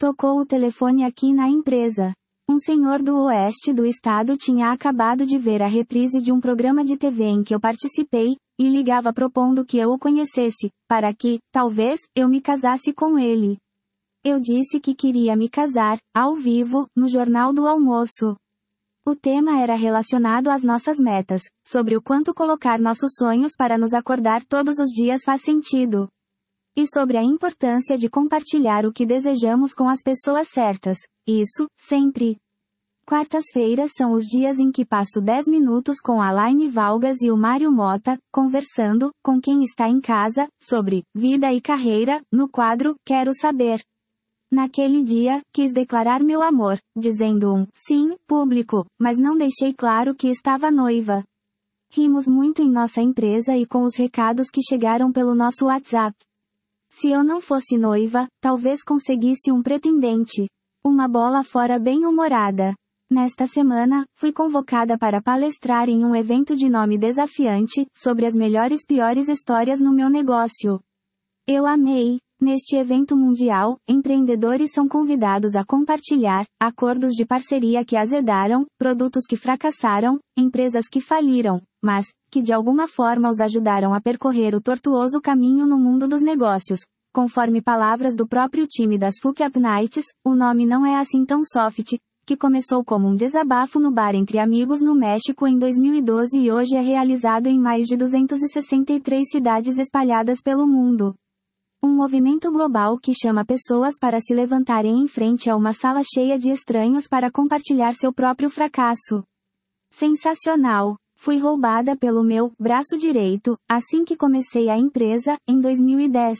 Tocou o telefone aqui na empresa. Um senhor do oeste do estado tinha acabado de ver a reprise de um programa de TV em que eu participei, e ligava propondo que eu o conhecesse, para que, talvez, eu me casasse com ele. Eu disse que queria me casar, ao vivo, no Jornal do Almoço. O tema era relacionado às nossas metas, sobre o quanto colocar nossos sonhos para nos acordar todos os dias faz sentido. E sobre a importância de compartilhar o que desejamos com as pessoas certas. Isso, sempre. Quartas-feiras são os dias em que passo 10 minutos com a Laine Valgas e o Mário Mota, conversando, com quem está em casa, sobre vida e carreira, no quadro Quero Saber. Naquele dia, quis declarar meu amor, dizendo um sim, público, mas não deixei claro que estava noiva. Rimos muito em nossa empresa e com os recados que chegaram pelo nosso WhatsApp. Se eu não fosse noiva, talvez conseguisse um pretendente. Uma bola fora bem-humorada. Nesta semana, fui convocada para palestrar em um evento de nome desafiante, sobre as melhores piores histórias no meu negócio. Eu amei. Neste evento mundial, empreendedores são convidados a compartilhar acordos de parceria que azedaram, produtos que fracassaram, empresas que faliram, mas que de alguma forma os ajudaram a percorrer o tortuoso caminho no mundo dos negócios. Conforme palavras do próprio time das Fuck Up Nights, o nome não é assim tão soft, que começou como um desabafo no bar entre amigos no México em 2012 e hoje é realizado em mais de 263 cidades espalhadas pelo mundo. Um movimento global que chama pessoas para se levantarem em frente a uma sala cheia de estranhos para compartilhar seu próprio fracasso. Sensacional! Fui roubada pelo meu braço direito, assim que comecei a empresa, em 2010.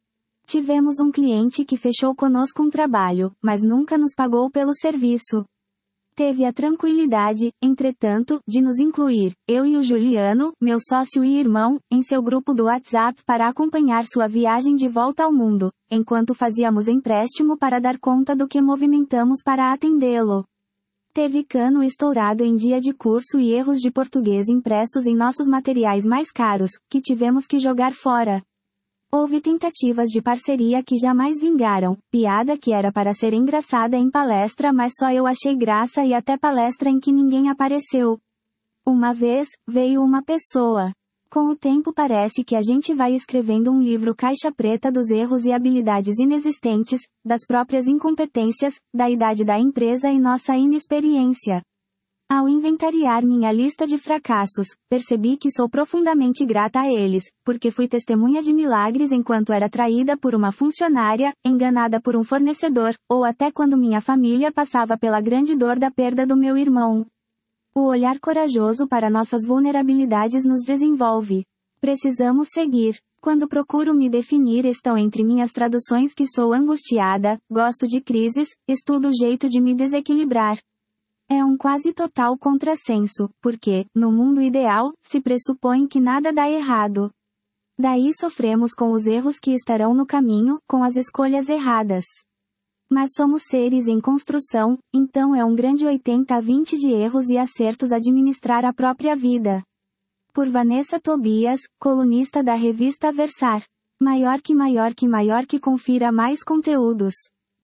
Tivemos um cliente que fechou conosco um trabalho, mas nunca nos pagou pelo serviço. Teve a tranquilidade, entretanto, de nos incluir, eu e o Juliano, meu sócio e irmão, em seu grupo do WhatsApp para acompanhar sua viagem de volta ao mundo, enquanto fazíamos empréstimo para dar conta do que movimentamos para atendê-lo. Teve cano estourado em dia de curso e erros de português impressos em nossos materiais mais caros, que tivemos que jogar fora. Houve tentativas de parceria que jamais vingaram, piada que era para ser engraçada em palestra mas só eu achei graça e até palestra em que ninguém apareceu. Uma vez, veio uma pessoa. Com o tempo parece que a gente vai escrevendo um livro caixa preta dos erros e habilidades inexistentes, das próprias incompetências, da idade da empresa e nossa inexperiência. Ao inventariar minha lista de fracassos, percebi que sou profundamente grata a eles, porque fui testemunha de milagres enquanto era traída por uma funcionária, enganada por um fornecedor, ou até quando minha família passava pela grande dor da perda do meu irmão. O olhar corajoso para nossas vulnerabilidades nos desenvolve. Precisamos seguir. Quando procuro me definir estão entre minhas traduções que sou angustiada, gosto de crises, estudo o jeito de me desequilibrar. É um quase total contrassenso, porque, no mundo ideal, se pressupõe que nada dá errado. Daí sofremos com os erros que estarão no caminho, com as escolhas erradas. Mas somos seres em construção, então é um grande 80-20 de erros e acertos administrar a própria vida. Por Vanessa Tobias, colunista da revista Versar. Maior que confira mais conteúdos.